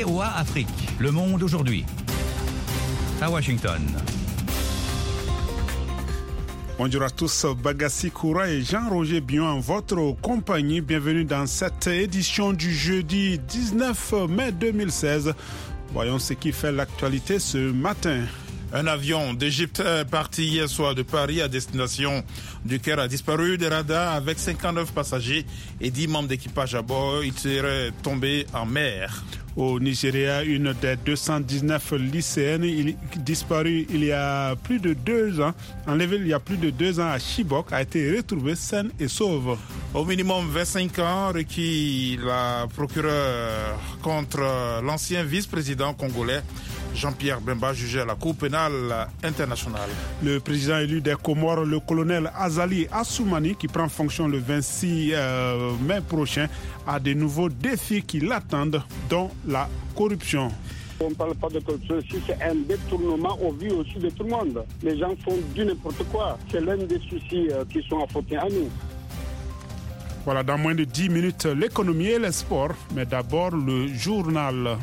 VOA Afrique. Le monde aujourd'hui. À Washington. Bonjour à tous, Bagassi Koura et Jean-Roger Bion en votre compagnie. Bienvenue dans cette édition du jeudi 19 mai 2016. Voyons ce qui fait l'actualité ce matin. Un avion d'Égypte parti hier soir de Paris à destination du Caire a disparu des radars avec 59 passagers et 10 membres d'équipage à bord. Il serait tombé en mer. Au Nigeria, une des 219 lycéennes disparues il y a plus de 2 ans, enlevée il y a plus de 2 ans à Chibok, a été retrouvée saine et sauve. Au minimum 25 ans requis la procureure contre l'ancien vice-président congolais Jean-Pierre Bemba, jugé à la Cour pénale internationale. Le président élu des Comores, le colonel Azali Assoumani, qui prend fonction le 26 mai prochain, a de nouveaux défis qui l'attendent, dont la corruption. On ne parle pas de corruption, si c'est un détournement au vu aussi de tout le monde. Les gens font du n'importe quoi. C'est l'un des soucis qui sont affrontés à nous. Voilà, dans moins de 10 minutes, l'économie et les sports, mais d'abord le journal.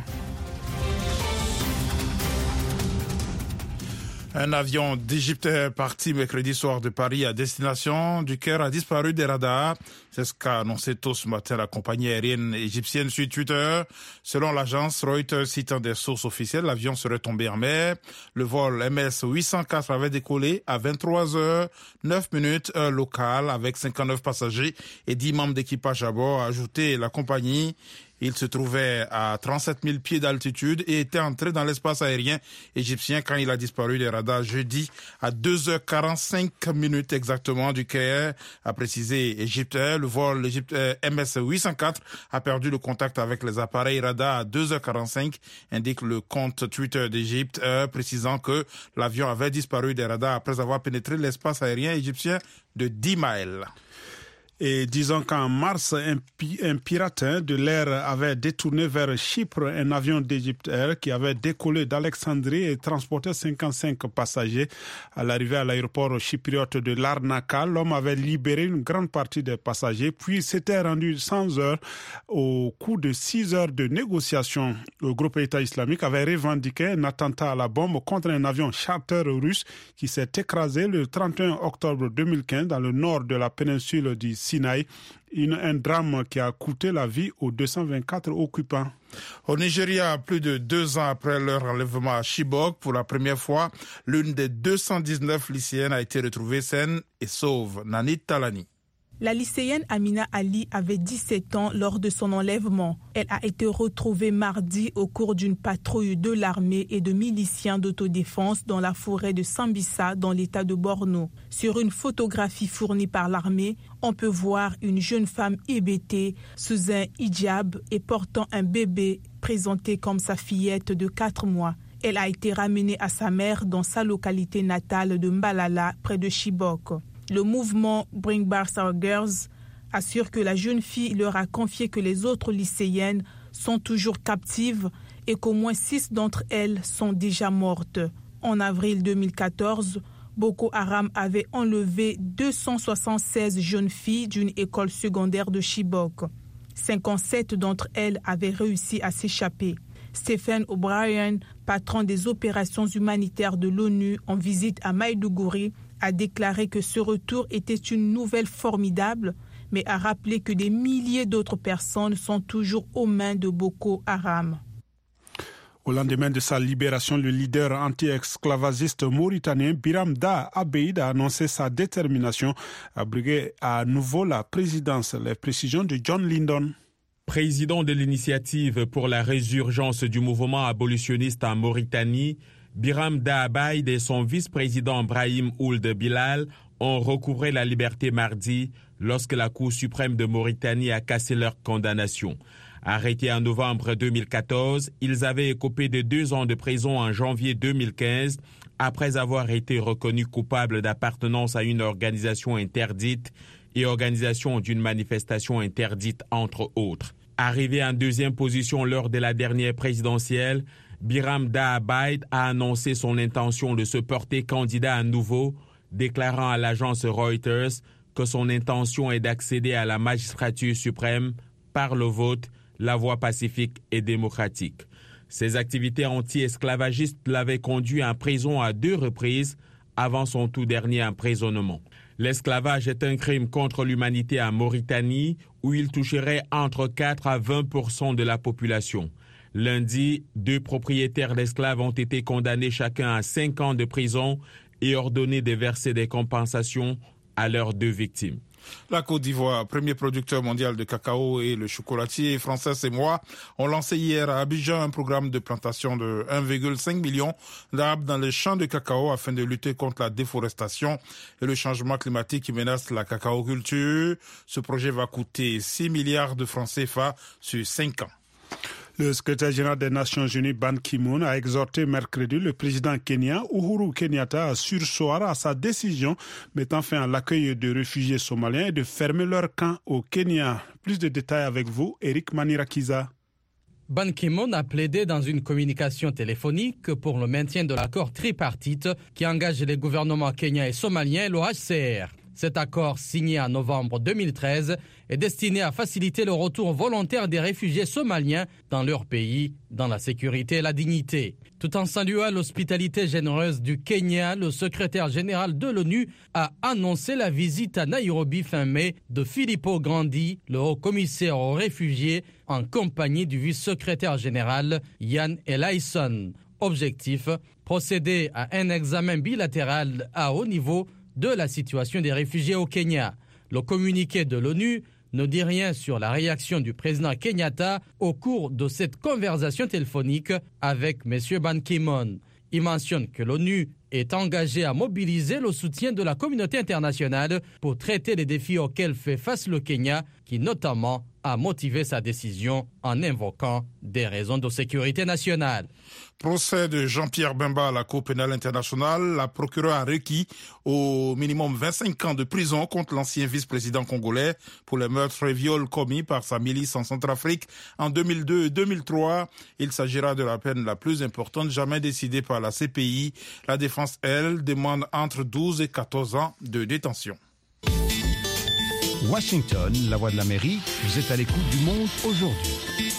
Un avion d'Égypte parti mercredi soir de Paris à destination du Caire a disparu des radars. C'est ce qu'a annoncé tôt ce matin la compagnie aérienne égyptienne sur Twitter. Selon l'agence Reuters citant des sources officielles, l'avion serait tombé en mer. Le vol MS 804 avait décollé à 23h09 heure locale avec 59 passagers et 10 membres d'équipage à bord, a ajouté la compagnie. Il se trouvait à 37 000 pieds d'altitude et était entré dans l'espace aérien égyptien quand il a disparu des radars jeudi à 2h45 exactement du Caire, a précisé Égypte. Le vol MS 804 a perdu le contact avec les appareils radars à 2h45, indique le compte Twitter d'Égypte, précisant que l'avion avait disparu des radars après avoir pénétré l'espace aérien égyptien de 10 miles. Et disons qu'en mars, un pirate de l'air avait détourné vers Chypre un avion d'Egypte Air qui avait décollé d'Alexandrie et transporté 55 passagers. À l'arrivée à l'aéroport chypriote de Larnaca, l'homme avait libéré une grande partie des passagers, puis s'était rendu sans heure au cours de 6 heures de négociations. Le groupe État islamique avait revendiqué un attentat à la bombe contre un avion charter russe qui s'est écrasé le 31 octobre 2015 dans le nord de la péninsule du Sinaï, un drame qui a coûté la vie aux 224 occupants. Au Nigeria, plus de 2 ans après leur enlèvement à Chibok, pour la première fois, l'une des 219 lycéennes a été retrouvée saine et sauve. Nanit Talani. La lycéenne Amina Ali avait 17 ans lors de son enlèvement. Elle a été retrouvée mardi au cours d'une patrouille de l'armée et de miliciens d'autodéfense dans la forêt de Sambisa, dans l'état de Borno. Sur une photographie fournie par l'armée, on peut voir une jeune femme hébétée sous un hijab et portant un bébé présenté comme sa fillette de 4 mois. Elle a été ramenée à sa mère dans sa localité natale de Mbalala, près de Chibok. Le mouvement Bring Back Our Girls assure que la jeune fille leur a confié que les autres lycéennes sont toujours captives et qu'au moins 6 d'entre elles sont déjà mortes. En avril 2014, Boko Haram avait enlevé 276 jeunes filles d'une école secondaire de Chibok. 57 d'entre elles avaient réussi à s'échapper. Stephen O'Brien, patron des opérations humanitaires de l'ONU en visite à Maïdougouri, a déclaré que ce retour était une nouvelle formidable, mais a rappelé que des milliers d'autres personnes sont toujours aux mains de Boko Haram. Au lendemain de sa libération, le leader anti-esclavagiste mauritanien Biram Da Abeid a annoncé sa détermination à briguer à nouveau la présidence. Les précisions de John Lyndon. Président de l'initiative pour la résurgence du mouvement abolitionniste en Mauritanie, Biram Da Abeid et son vice-président Brahim Ould Bilal ont recouvré la liberté mardi lorsque la Cour suprême de Mauritanie a cassé leur condamnation. Arrêtés en novembre 2014, ils avaient écopé de 2 ans de prison en janvier 2015 après avoir été reconnus coupables d'appartenance à une organisation interdite et organisation d'une manifestation interdite, entre autres. Arrivé en 2e position lors de la dernière présidentielle, Biram Da Abeid a annoncé son intention de se porter candidat à nouveau, déclarant à l'agence Reuters que son intention est d'accéder à la magistrature suprême par le vote, la voie pacifique et démocratique. Ses activités anti-esclavagistes l'avaient conduit en prison à 2 reprises avant son tout dernier emprisonnement. L'esclavage est un crime contre l'humanité en Mauritanie où il toucherait entre 4 à 20% de la population. Lundi, 2 propriétaires d'esclaves ont été condamnés chacun à 5 ans de prison et ordonnés de verser des compensations à leurs 2 victimes. La Côte d'Ivoire, premier producteur mondial de cacao, et le chocolatier français CEMOA ont lancé hier à Abidjan un programme de plantation de 1,5 million d'arbres dans les champs de cacao afin de lutter contre la déforestation et le changement climatique qui menace la cacaoculture. Ce projet va coûter 6 milliards de francs CFA sur 5 ans. Le secrétaire général des Nations Unies, Ban Ki-moon, a exhorté mercredi le président kenyan, Uhuru Kenyatta, à surseoir à sa décision mettant fin à l'accueil de réfugiés somaliens et de fermer leur camp au Kenya. Plus de détails avec vous, Eric Manirakiza. Ban Ki-moon a plaidé dans une communication téléphonique pour le maintien de l'accord tripartite qui engage les gouvernements kenyans et somaliens et l'OHCR. Cet accord, signé en novembre 2013, est destiné à faciliter le retour volontaire des réfugiés somaliens dans leur pays, dans la sécurité et la dignité. Tout en saluant l'hospitalité généreuse du Kenya, le secrétaire général de l'ONU a annoncé la visite à Nairobi fin mai de Filippo Grandi, le haut-commissaire aux réfugiés, en compagnie du vice-secrétaire général Jan Eliasson. Objectif, procéder à un examen bilatéral à haut niveau de la situation des réfugiés au Kenya. Le communiqué de l'ONU ne dit rien sur la réaction du président Kenyatta au cours de cette conversation téléphonique avec M. Ban Ki-moon. Il mentionne que l'ONU est engagée à mobiliser le soutien de la communauté internationale pour traiter les défis auxquels fait face le Kenya, qui notamment a motivé sa décision en invoquant des raisons de sécurité nationale. Procès de Jean-Pierre Bemba à la Cour pénale internationale. La procureure a requis au minimum 25 ans de prison contre l'ancien vice-président congolais pour les meurtres et viols commis par sa milice en Centrafrique en 2002 et 2003. Il s'agira de la peine la plus importante jamais décidée par la CPI. La défense, elle, demande entre 12 et 14 ans de détention. Washington, la voix de l'Amérique, vous êtes à l'écoute du Monde aujourd'hui.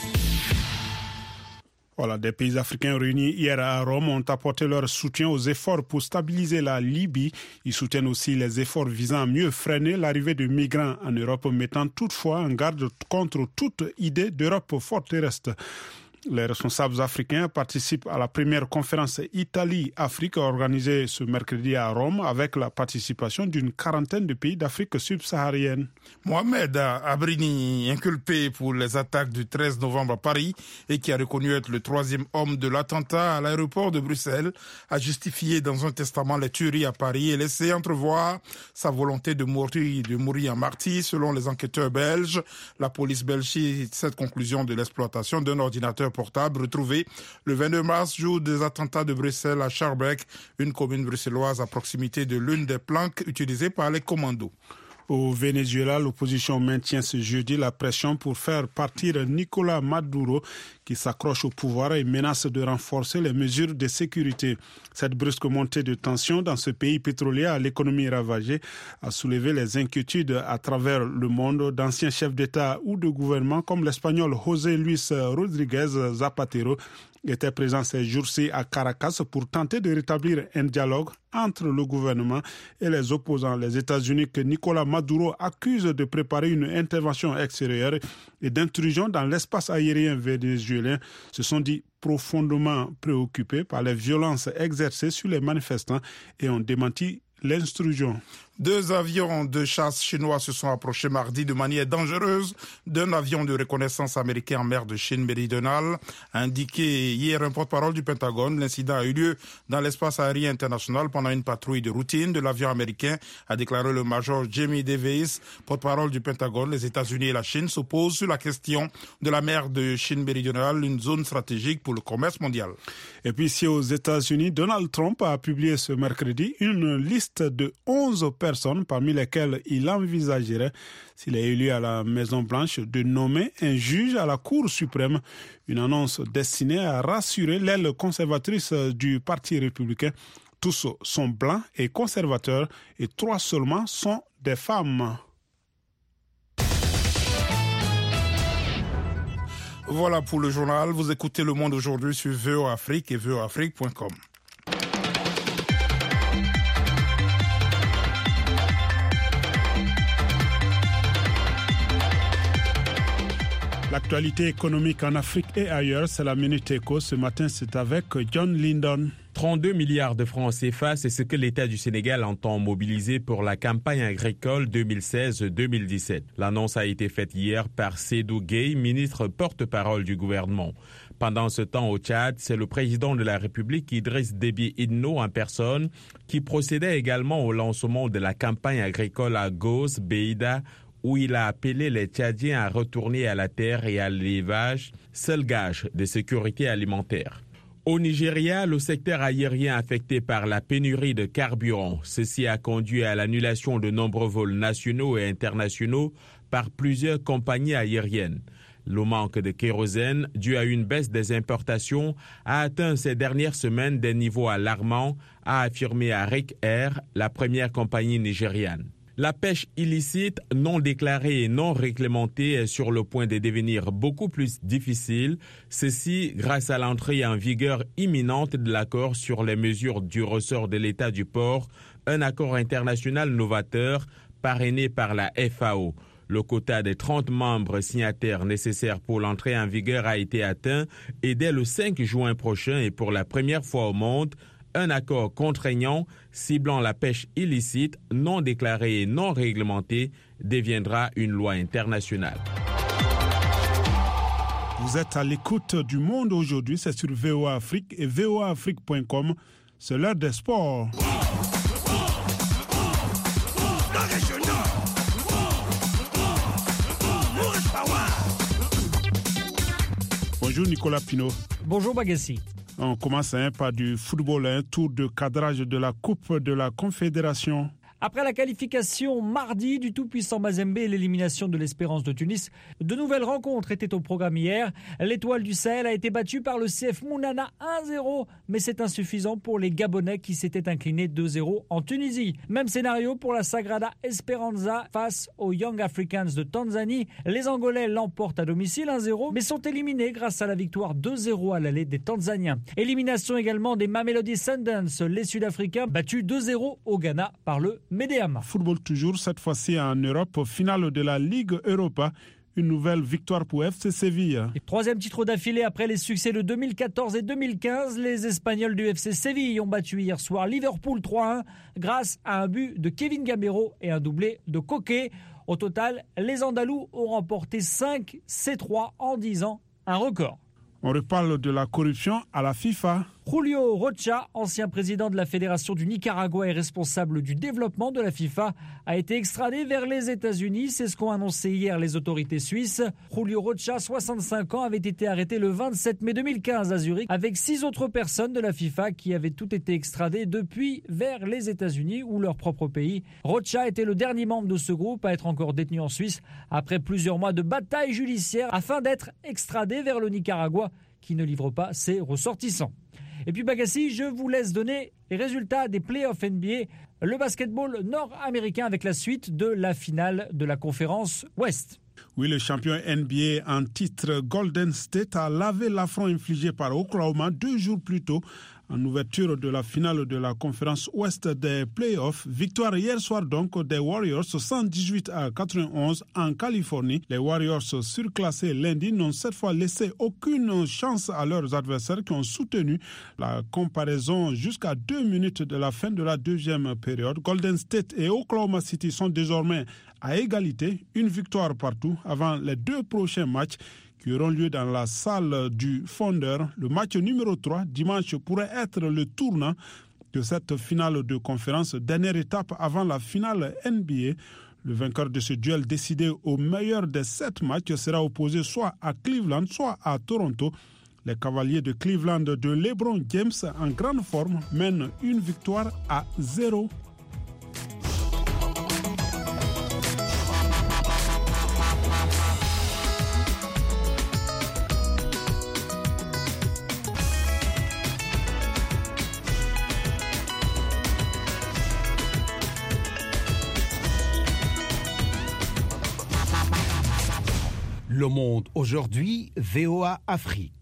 Voilà, des pays africains réunis hier à Rome ont apporté leur soutien aux efforts pour stabiliser la Libye. Ils soutiennent aussi les efforts visant à mieux freiner l'arrivée de migrants en Europe, mettant toutefois en garde contre toute idée d'Europe forteresse. Les responsables africains participent à la première conférence Italie-Afrique organisée ce mercredi à Rome avec la participation d'une quarantaine de pays d'Afrique subsaharienne. Mohamed Abrini, inculpé pour les attaques du 13 novembre à Paris et qui a reconnu être le 3e homme de l'attentat à l'aéroport de Bruxelles, a justifié dans un testament les tueries à Paris et laissé entrevoir sa volonté de mourir en martyr selon les enquêteurs belges. La police belge cite cette conclusion de l'exploitation d'un ordinateur portable retrouvé le 22 mars, jour des attentats de Bruxelles à Schaerbeek, une commune bruxelloise à proximité de l'une des planques utilisées par les commandos. Au Venezuela, l'opposition maintient ce jeudi la pression pour faire partir Nicolás Maduro, qui s'accroche au pouvoir et menace de renforcer les mesures de sécurité. Cette brusque montée de tension dans ce pays pétrolier à l'économie ravagée a soulevé les inquiétudes à travers le monde d'anciens chefs d'État ou de gouvernement comme l'Espagnol José Luis Rodríguez Zapatero était présent ces jours-ci à Caracas pour tenter de rétablir un dialogue entre le gouvernement et les opposants. Les États-Unis que Nicolás Maduro accuse de préparer une intervention extérieure et d'intrusion dans l'espace aérien vénézuélien se sont dit profondément préoccupés par les violences exercées sur les manifestants et ont démenti l'intrusion. 2 avions de chasse chinois se sont approchés mardi de manière dangereuse d'un avion de reconnaissance américain en mer de Chine méridionale. A indiqué hier un porte-parole du Pentagone, l'incident a eu lieu dans l'espace aérien international pendant une patrouille de routine de l'avion américain, a déclaré le major Jamie Davis, porte-parole du Pentagone. Les États-Unis et la Chine s'opposent sur la question de la mer de Chine méridionale, une zone stratégique pour le commerce mondial. Et puis ici aux États-Unis, Donald Trump a publié ce mercredi une liste de 11 personnes parmi lesquelles il envisagerait, s'il est élu à la Maison-Blanche, de nommer un juge à la Cour suprême. Une annonce destinée à rassurer l'aile conservatrice du Parti républicain. Tous sont blancs et conservateurs et 3 seulement sont des femmes. Voilà pour le journal. Vous écoutez Le Monde aujourd'hui sur VOA Afrique et voaafrique.com. L'actualité économique en Afrique et ailleurs, c'est la Minute Éco. Ce matin, c'est avec John Lindon. 32 milliards de francs CFA, c'est ce que l'État du Sénégal entend mobiliser pour la campagne agricole 2016-2017. L'annonce a été faite hier par Seydou Gueye, ministre porte-parole du gouvernement. Pendant ce temps au Tchad, c'est le président de la République, Idriss Déby Itno, en personne, qui procédait également au lancement de la campagne agricole à Gos, Beida, où il a appelé les Tchadiens à retourner à la terre et à l'élevage, seul gage de sécurité alimentaire. Au Nigeria, le secteur aérien affecté par la pénurie de carburant. Ceci a conduit à l'annulation de nombreux vols nationaux et internationaux par plusieurs compagnies aériennes. Le manque de kérosène, dû à une baisse des importations, a atteint ces dernières semaines des niveaux alarmants, a affirmé Arik Air, la première compagnie nigériane. La pêche illicite, non déclarée et non réglementée est sur le point de devenir beaucoup plus difficile, ceci grâce à l'entrée en vigueur imminente de l'accord sur les mesures du ressort de l'État du port, un accord international novateur parrainé par la FAO. Le quota des 30 membres signataires nécessaires pour l'entrée en vigueur a été atteint et dès le 5 juin prochain et pour la première fois au monde, un accord contraignant ciblant la pêche illicite, non déclarée et non réglementée deviendra une loi internationale. Vous êtes à l'écoute du Monde aujourd'hui, c'est sur VOA Afrique et voaafrique.com. C'est l'heure des sports. Bonjour Nicolas Pinault. Bonjour Bagassi. On commence par du football, un tour de cadrage de la Coupe de la Confédération. Après la qualification mardi du tout-puissant Mazembe et l'élimination de l'Espérance de Tunis, de nouvelles rencontres étaient au programme hier. L'Étoile du Sahel a été battue par le CF Mounana 1-0, mais c'est insuffisant pour les Gabonais qui s'étaient inclinés 2-0 en Tunisie. Même scénario pour la Sagrada Esperanza face aux Young Africans de Tanzanie. Les Angolais l'emportent à domicile 1-0, mais sont éliminés grâce à la victoire 2-0 à l'aller des Tanzaniens. Élimination également des Mamelodi Sundowns, les Sud-Africains battus 2-0 au Ghana par le Médéama. Football toujours, cette fois-ci en Europe, finale de la Ligue Europa. Une nouvelle victoire pour FC Séville. Et troisième titre d'affilée après les succès de 2014 et 2015. Les Espagnols du FC Séville ont battu hier soir Liverpool 3-1 grâce à un but de Kevin Gamero et un doublé de Coquet. Au total, les Andalous ont remporté 5 C3 en 10 ans, un record. On reparle de la corruption à la FIFA. Julio Rocha, ancien président de la Fédération du Nicaragua et responsable du développement de la FIFA, a été extradé vers les États-Unis. C'est ce qu'ont annoncé hier les autorités suisses. Julio Rocha, 65 ans, avait été arrêté le 27 mai 2015 à Zurich avec 6 autres personnes de la FIFA qui avaient toutes été extradées depuis vers les États-Unis ou leur propre pays. Rocha était le dernier membre de ce groupe à être encore détenu en Suisse après plusieurs mois de bataille judiciaire afin d'être extradé vers le Nicaragua qui ne livre pas ses ressortissants. Et puis Bagassi, je vous laisse donner les résultats des playoffs NBA, le basketball nord-américain avec la suite de la finale de la conférence Ouest. Oui, le champion NBA en titre Golden State a lavé l'affront infligé par Oklahoma 2 jours plus tôt en ouverture de la finale de la conférence Ouest des playoffs. Victoire hier soir donc des Warriors 118-91 en Californie. Les Warriors surclassés lundi n'ont cette fois laissé aucune chance à leurs adversaires qui ont soutenu la comparaison jusqu'à 2 minutes de la fin de la deuxième période. Golden State et Oklahoma City sont désormais à égalité, une victoire partout avant les 2 prochains matchs qui auront lieu dans la salle du Fondeur. Le match numéro 3, dimanche, pourrait être le tournant de cette finale de conférence, dernière étape avant la finale NBA. Le vainqueur de ce duel décidé au meilleur des 7 matchs sera opposé soit à Cleveland, soit à Toronto. Les Cavaliers de Cleveland de LeBron James, en grande forme, mènent une victoire à 0. Le Monde aujourd'hui, VOA Afrique.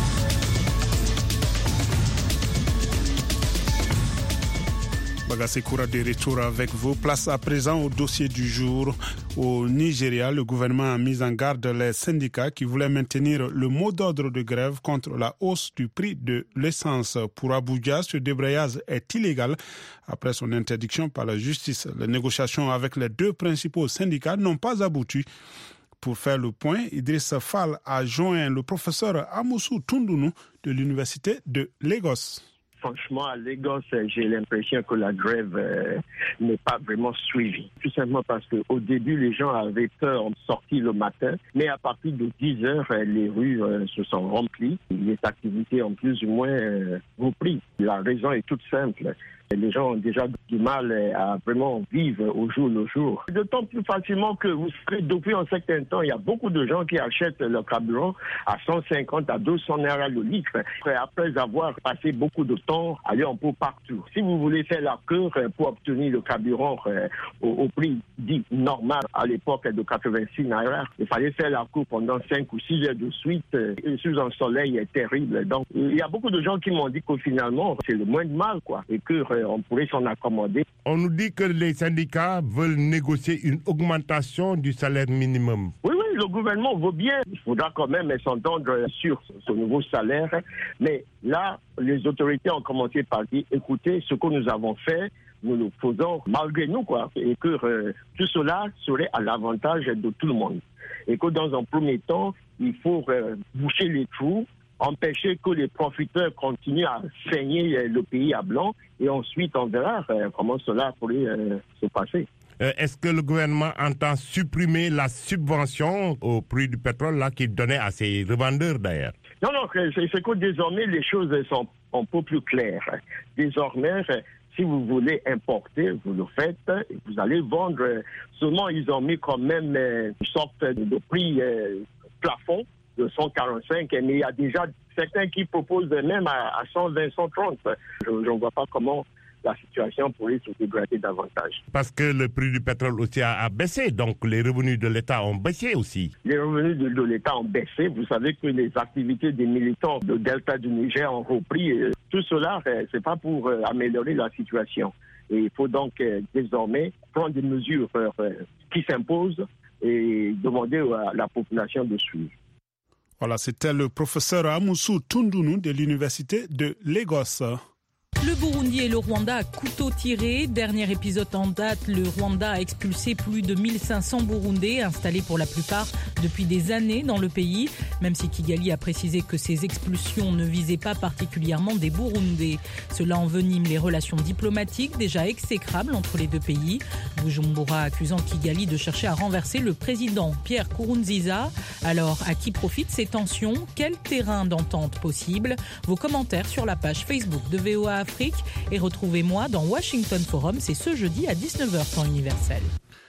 Bagassé Koura de retour avec vous. Place à présent au dossier du jour. Au Nigeria, le gouvernement a mis en garde les syndicats qui voulaient maintenir le mot d'ordre de grève contre la hausse du prix de l'essence. Pour Abuja, ce débrayage est illégal après son interdiction par la justice. Les négociations avec les deux principaux syndicats n'ont pas abouti. Pour faire le point, Idriss Fall a joint le professeur Amusu Tundunu de l'université de Lagos. Franchement, à Lagos, j'ai l'impression que la grève n'est pas vraiment suivie. Tout simplement parce qu'au début, les gens avaient peur de sortir le matin, mais à partir de 10 heures, les rues se sont remplies. Les activités ont plus ou moins repris. La raison est toute simple. Les gens ont déjà du mal à vraiment vivre au jour le jour. D'autant plus facilement que vous savez, depuis un certain temps, il y a beaucoup de gens qui achètent leur carburant à 150 à 200 naira le litre. Après avoir passé beaucoup de temps à aller un peu partout. Si vous voulez faire la queue pour obtenir le carburant au prix dit normal à l'époque de 86 naira, il fallait faire la queue pendant 5 ou 6 heures de suite sous un soleil terrible. Donc, il y a beaucoup de gens qui m'ont dit que finalement, c'est le moins de mal, quoi, et que on pourrait s'en accommoder. On nous dit que les syndicats veulent négocier une augmentation du salaire minimum. Oui, le gouvernement veut bien. Il faudra quand même s'entendre sur ce nouveau salaire. Mais là, les autorités ont commencé par dire, écoutez, ce que nous avons fait, nous le faisons malgré nous, quoi. Et que tout cela serait à l'avantage de tout le monde. Et que dans un premier temps, il faut boucher les trous, empêcher que les profiteurs continuent à saigner le pays à blanc, et ensuite on verra comment cela pourrait se passer. Est-ce que le gouvernement entend supprimer la subvention au prix du pétrole là qu'il donnait à ses revendeurs d'ailleurs? Non, c'est que désormais les choses sont un peu plus claires. Désormais, si vous voulez importer, vous le faites, vous allez vendre. Seulement, ils ont mis quand même une sorte de prix plafond de 145, mais il y a déjà certains qui proposent même à 120, 130. Je ne vois pas comment la situation pourrait se dégrader davantage. Parce que le prix du pétrole aussi a baissé, donc les revenus de l'État ont baissé aussi. Les revenus de l'État ont baissé. Vous savez que les activités des militants de Delta du Niger ont repris. Tout cela, c'est pas pour améliorer la situation. Et il faut donc désormais prendre des mesures qui s'imposent et demander à la population de suivre. Voilà, c'était le professeur Amusu Tundunu de l'université de Lagos. Le Burundi et le Rwanda à couteau tiré. Dernier épisode en date, le Rwanda a expulsé plus de 1500 Burundais installés pour la plupart depuis des années dans le pays, même si Kigali a précisé que ces expulsions ne visaient pas particulièrement des Burundais. Cela envenime les relations diplomatiques déjà exécrables entre les deux pays. Bujumbura accusant Kigali de chercher à renverser le président Pierre Nkurunziza. Alors, à qui profitent ces tensions? Quel terrain d'entente possible? Vos commentaires sur la page Facebook de VOA Afrique et retrouvez-moi dans Washington Forum, c'est ce jeudi à 19h temps universel.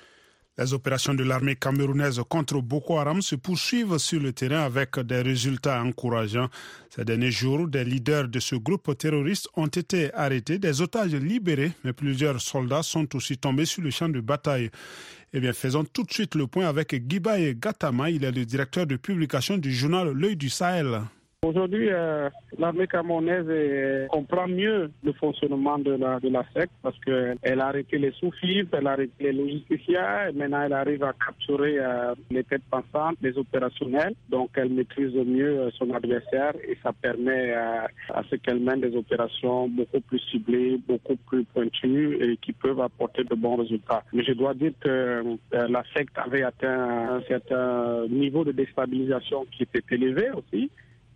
Les opérations de l'armée camerounaise contre Boko Haram se poursuivent sur le terrain avec des résultats encourageants. Ces derniers jours, des leaders de ce groupe terroriste ont été arrêtés, des otages libérés, mais plusieurs soldats sont aussi tombés sur le champ de bataille. Eh bien, faisons tout de suite le point avec Guibaye Gatama, il est le directeur de publication du journal L'Œil du Sahel. Aujourd'hui, l'armée camerounaise comprend mieux le fonctionnement de la secte parce qu'elle a arrêté les sous-fifs, elle a arrêté les logisticiens, et maintenant elle arrive à capturer les têtes pensantes, les opérationnels. Donc elle maîtrise mieux son adversaire et ça permet à ce qu'elle mène des opérations beaucoup plus ciblées, beaucoup plus pointues et qui peuvent apporter de bons résultats. Mais je dois dire que la secte avait atteint un certain niveau de déstabilisation qui était élevé aussi.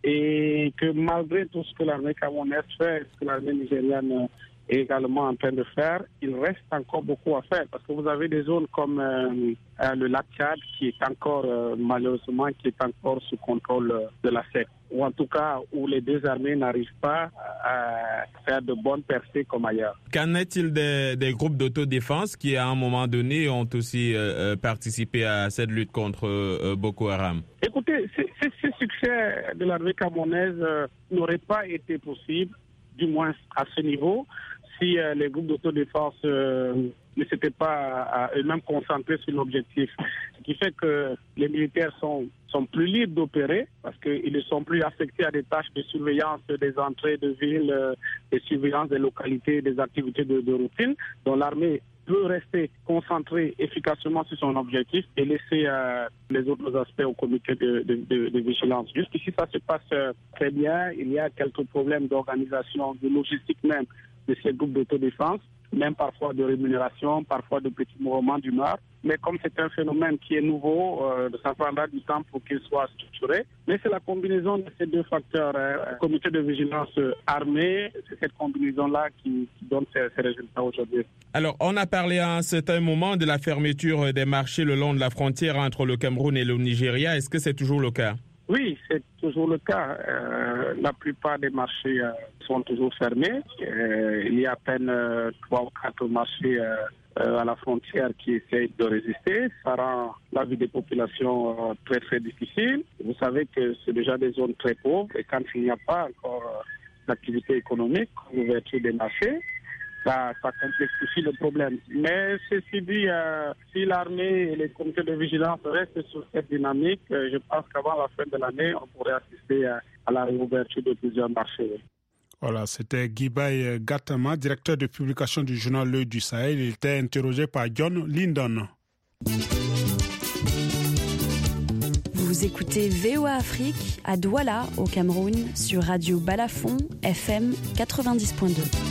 Et que malgré tout ce que l'armée camerounaise fait, ce que l'armée nigériane est également en train de faire, il reste encore beaucoup à faire. Parce que vous avez des zones comme le lac Tchad qui est encore, malheureusement, qui est encore sous contrôle de la secte. Ou en tout cas, où les deux armées n'arrivent pas à faire de bonnes percées comme ailleurs. Qu'en est-il des groupes d'autodéfense qui, à un moment donné, ont aussi participé à cette lutte contre Boko Haram? Écoutez, ce succès de l'armée camerounaise n'aurait pas été possible, du moins à ce niveau, si les groupes d'autodéfense ne s'étaient pas à eux-mêmes concentrés sur l'objectif. Ce qui fait que les militaires sont plus libres d'opérer parce qu'ils ne sont plus affectés à des tâches de surveillance des entrées de villes, de surveillance des localités, des activités de routine, dont l'armée peut rester concentrée efficacement sur son objectif et laisser les autres aspects au comité de vigilance. Jusqu'ici, ça se passe très bien. Il y a quelques problèmes d'organisation, de logistique même de ces groupes d'autodéfense, même parfois de rémunération, parfois de petits mouvements d'humeur. Mais comme c'est un phénomène qui est nouveau, ça prendra du temps pour qu'il soit structuré. Mais c'est la combinaison de ces deux facteurs, comité de vigilance armé, c'est cette combinaison-là qui donne ces résultats aujourd'hui. Alors, on a parlé à un certain moment de la fermeture des marchés le long de la frontière entre le Cameroun et le Nigeria. Est-ce que c'est toujours le cas? Oui, c'est toujours le cas. La plupart des marchés sont toujours fermés. Il y a à peine 3 ou 4 marchés à la frontière qui essayent de résister. Ça rend la vie des populations très très difficile. Vous savez que c'est déjà des zones très pauvres et quand il n'y a pas encore d'activité économique, l'ouverture des marchés, ça complexifie le problème. Mais ceci dit, si l'armée et les comités de vigilance restent sur cette dynamique, je pense qu'avant la fin de l'année, on pourrait assister à la réouverture de plusieurs marchés. Voilà, c'était Guibaï Gatama, directeur de publication du journal L'Œil du Sahel. Il était interrogé par John Lyndon. Vous écoutez VOA Afrique à Douala, au Cameroun, sur Radio Balafon, FM 90.2.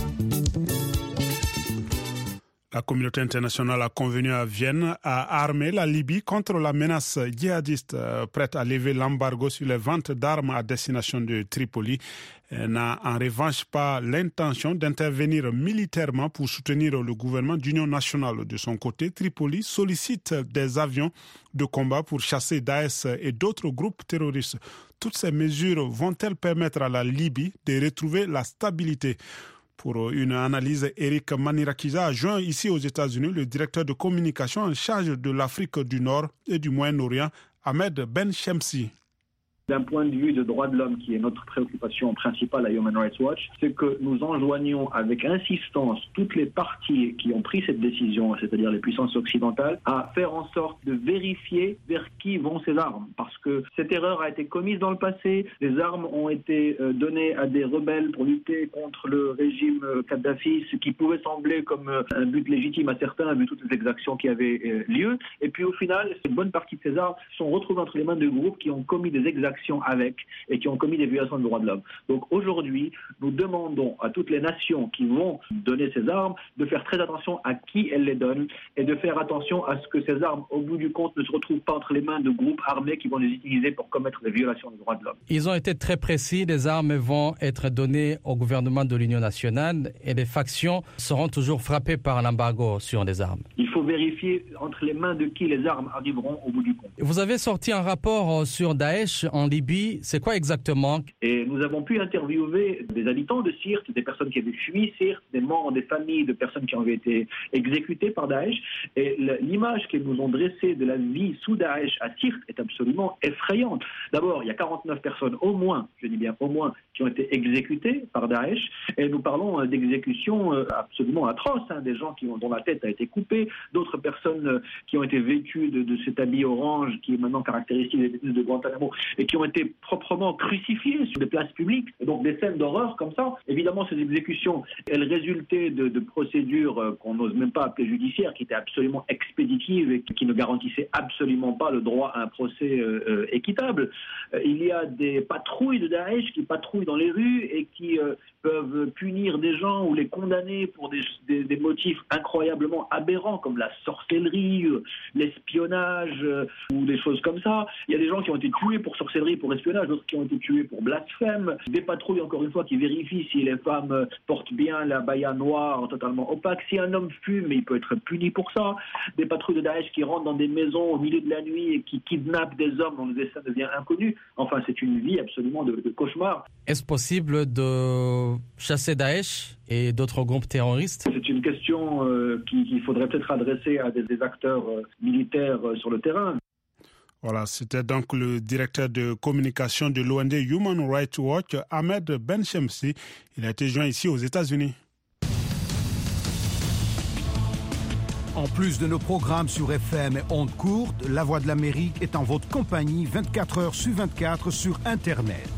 La communauté internationale a convenu à Vienne à armer la Libye contre la menace djihadiste, prête à lever l'embargo sur les ventes d'armes à destination de Tripoli. Elle n'a en revanche pas l'intention d'intervenir militairement pour soutenir le gouvernement d'union nationale. De son côté, Tripoli sollicite des avions de combat pour chasser Daesh et d'autres groupes terroristes. Toutes ces mesures vont-elles permettre à la Libye de retrouver la stabilité ? Pour une analyse, Eric Manirakiza a joint ici aux États-Unis le directeur de communication en charge de l'Afrique du Nord et du Moyen-Orient, Ahmed Ben Shemsi. D'un point de vue de droits de l'homme, qui est notre préoccupation principale à Human Rights Watch, c'est que nous enjoignons avec insistance toutes les parties qui ont pris cette décision, c'est-à-dire les puissances occidentales, à faire en sorte de vérifier vers qui vont ces armes. Parce que cette erreur a été commise dans le passé, les armes ont été données à des rebelles pour lutter contre le régime Kadhafi, ce qui pouvait sembler comme un but légitime à certains, vu toutes les exactions qui avaient lieu. Et puis au final, une bonne partie de ces armes sont retrouvées entre les mains de groupes qui ont commis des exactions avec et qui ont commis des violations de droits de l'homme. Donc aujourd'hui, nous demandons à toutes les nations qui vont donner ces armes de faire très attention à qui elles les donnent et de faire attention à ce que ces armes, au bout du compte, ne se retrouvent pas entre les mains de groupes armés qui vont les utiliser pour commettre des violations des droits de l'homme. Ils ont été très précis, les armes vont être données au gouvernement de l'Union nationale et les factions seront toujours frappées par l'embargo sur les armes. Il faut vérifier entre les mains de qui les armes arriveront au bout du compte. Vous avez sorti un rapport sur Daesh en Libye, c'est quoi exactement? Et nous avons pu interviewer des habitants de Sirte, des personnes qui avaient fui Sirte, des membres des familles de personnes qui avaient été exécutées par Daesh. Et l'image qu'ils nous ont dressée de la vie sous Daesh à Sirte est absolument effrayante. D'abord, il y a 49 personnes au moins, je dis bien au moins, qui ont été exécutées par Daesh. Et nous parlons d'exécutions absolument atroces, des gens dont la tête a été coupée, d'autres personnes qui ont été vêtues de cet habit orange qui est maintenant caractéristique des détenus de Guantanamo et qui ont été proprement crucifiés sur des places publiques. Et donc des scènes d'horreur comme ça. Évidemment, ces exécutions, elles résultaient de procédures qu'on n'ose même pas appeler judiciaires, qui étaient absolument expéditives et qui ne garantissaient absolument pas le droit à un procès équitable. Il y a des patrouilles de Daesh qui patrouillent dans les rues et qui peuvent punir des gens ou les condamner pour des motifs incroyablement aberrants comme la sorcellerie, l'espionnage ou des choses comme ça. Il y a des gens qui ont été tués pour sorcellerie, pour espionnage, d'autres qui ont été tués pour blasphème. Des patrouilles, encore une fois, qui vérifient si les femmes portent bien la baya noire totalement opaque. Si un homme fume, il peut être puni pour ça. Des patrouilles de Daesh qui rentrent dans des maisons au milieu de la nuit et qui kidnappent des hommes dont le destin devient inconnu. Enfin, c'est une vie absolument de cauchemar. Est-ce possible de chasser Daesh et d'autres groupes terroristes? C'est une question qu'il faudrait peut-être adresser à des acteurs militaires sur le terrain. Voilà, c'était donc le directeur de communication de l'ONG Human Rights Watch, Ahmed Ben Shemsi. Il a été joint ici aux États-Unis. En plus de nos programmes sur FM et ondes courtes, La Voix de l'Amérique est en votre compagnie 24 heures sur 24 sur Internet.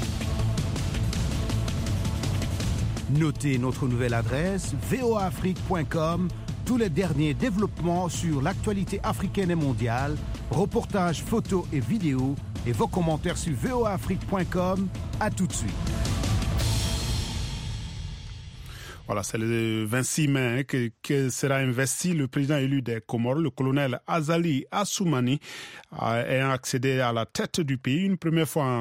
Notez notre nouvelle adresse voaafrique.com. Tous les derniers développements sur l'actualité africaine et mondiale, reportages, photos et vidéos, et vos commentaires sur voaafrique.com. À tout de suite. Voilà, c'est le 26 mai que sera investi le président élu des Comores, le colonel Azali Assoumani, ayant accédé à la tête du pays une première fois en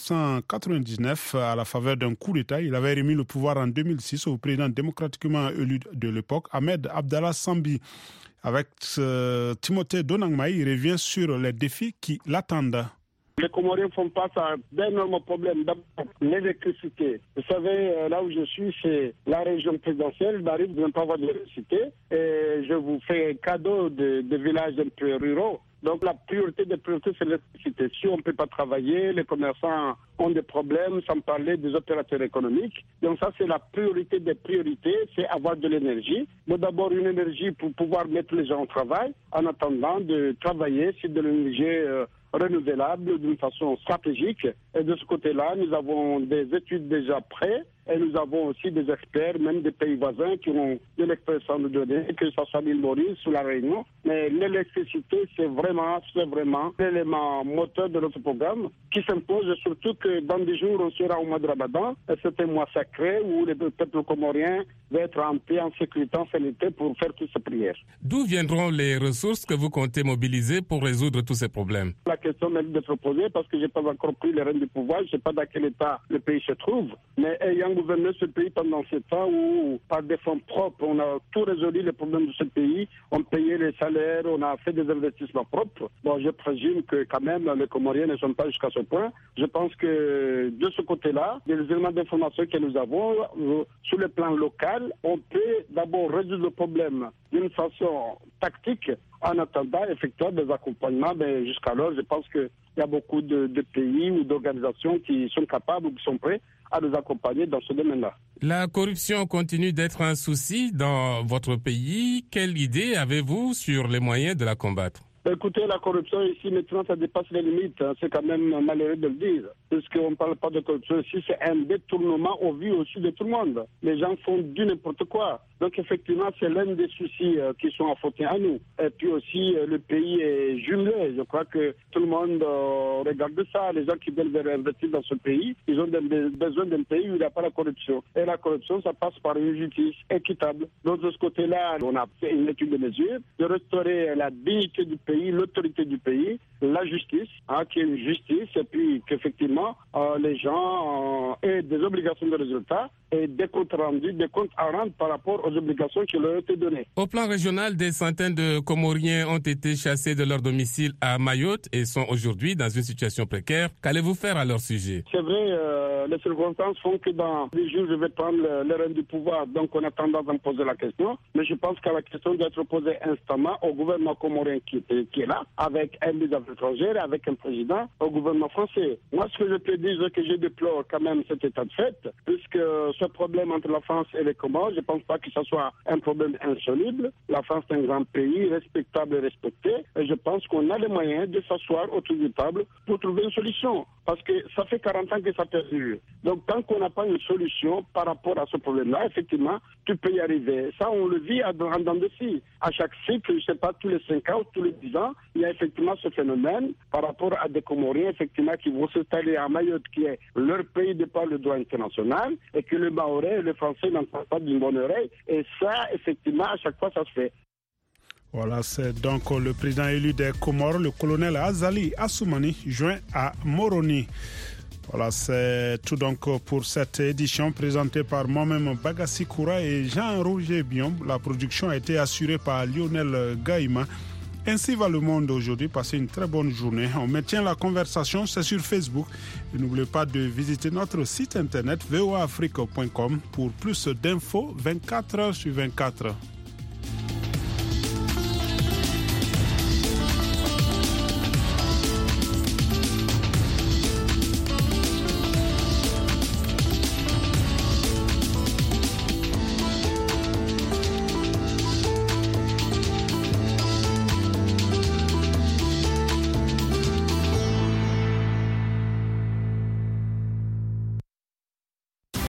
1999 à la faveur d'un coup d'État. Il avait remis le pouvoir en 2006 au président démocratiquement élu de l'époque, Ahmed Abdallah Sambi. Avec Timothée Donangmaï, il revient sur les défis qui l'attendent. Les Comoriens font face à d'énormes problèmes. D'abord, l'électricité. Vous savez, là où je suis, c'est la région présidentielle. J'arrive de ne pas avoir d'électricité. Et je vous fais un cadeau de villages un peu ruraux. Donc la priorité des priorités, c'est l'électricité. Si on ne peut pas travailler, les commerçants ont des problèmes, sans parler des opérateurs économiques. Donc ça, c'est la priorité des priorités, c'est avoir de l'énergie. Mais d'abord, une énergie pour pouvoir mettre les gens au travail, en attendant de travailler sur de l'énergie renouvelable d'une façon stratégique. Et de ce côté-là, nous avons des études déjà prêtes. Et nous avons aussi des experts, même des pays voisins, qui ont de l'expérience à nous donner, que ce soit l'île Maurice ou la Réunion. Mais l'électricité, c'est vraiment l'élément moteur de notre programme qui s'impose, surtout que dans des jours, on sera au mois de Ramadan. Et c'est un mois sacré où les peuples comoriens vont être en paix, en sécurité, en sanité pour faire toutes ces prières. D'où viendront les ressources que vous comptez mobiliser pour résoudre tous ces problèmes? La question mérite d'être posée parce que je n'ai pas encore pris les rênes du pouvoir. Je ne sais pas dans quel état le pays se trouve. Mais ayant gouverné ce pays pendant 7 ans où, par des fonds propres, on a tout résolu les problèmes de ce pays, on payait les salaires, on a fait des investissements propres. Bon, je présume que quand même les Comoriens ne sont pas jusqu'à ce point. Je pense que de ce côté-là, les éléments d'information que nous avons, sur le plan local, on peut d'abord résoudre le problème d'une façon tactique en attendant effectivement des accompagnements. Mais jusqu'alors, je pense qu'il y a beaucoup de pays ou d'organisations qui sont capables ou qui sont prêts à nous accompagner dans ce domaine-là. La corruption continue d'être un souci dans votre pays. Quelle idée avez-vous sur les moyens de la combattre? Écoutez, la corruption ici, maintenant, ça dépasse les limites. C'est quand même malheureux de le dire. Puisqu'on ne parle pas de corruption ici, c'est un détournement au vu aussi de tout le monde. Les gens font du n'importe quoi. Donc, effectivement, c'est l'un des soucis qui sont affrontés à nous. Et puis aussi, le pays est jumelé. Je crois que tout le monde regarde ça. Les gens qui veulent investir dans ce pays, ils ont besoin d'un pays où il n'y a pas la corruption. Et la corruption, ça passe par une justice équitable. Donc, de ce côté-là, on a fait une étude de mesure de restaurer la dignité du pays, l'autorité du pays, la justice, qui est une justice, et puis qu'effectivement, les gens aient des obligations de résultat et des comptes rendus, des comptes à rendre par rapport aux obligations qui leur ont été données. Au plan régional, des centaines de Comoriens ont été chassés de leur domicile à Mayotte et sont aujourd'hui dans une situation précaire. Qu'allez-vous faire à leur sujet? C'est vrai, les circonstances font que dans 10 jours, je vais prendre les rênes du pouvoir. Donc, on a tendance à me poser la question. Mais je pense que la question doit être posée instamment au gouvernement comorien qui est là, avec un ministre des Affaires étrangères, avec un président, au gouvernement français. Moi, ce que je peux dire, c'est que je déplore quand même cet état de fait, puisque ce problème entre la France et les Comores, je ne pense pas que ce soit un problème insoluble. La France est un grand pays, respectable et respecté, et je pense qu'on a les moyens de s'asseoir autour du table pour trouver une solution. Parce que ça fait 40 ans que ça perdure. Donc, tant qu'on n'a pas une solution par rapport à ce problème-là, effectivement, tu peux y arriver. Ça, on le vit en dents de scie. À chaque cycle, je ne sais pas, tous les 5 ans ou tous les 10 ans, il y a effectivement ce phénomène par rapport à des Comoriens, effectivement, qui vont s'installer à Mayotte, qui est leur pays de par le droit international, et que le Mahorais et le Français n'entendent pas d'une bonne oreille. Et ça, effectivement, à chaque fois, ça se fait. Voilà, c'est donc le président élu des Comores, le colonel Azali Assoumani, joint à Moroni. Voilà, c'est tout donc pour cette édition présentée par moi-même Bagassi Koura et Jean-Roger Bion. La production a été assurée par Lionel Gaïma. Ainsi va le monde aujourd'hui. Passez une très bonne journée. On maintient la conversation, c'est sur Facebook. Et n'oubliez pas de visiter notre site internet voaafrique.com pour plus d'infos 24 heures sur 24.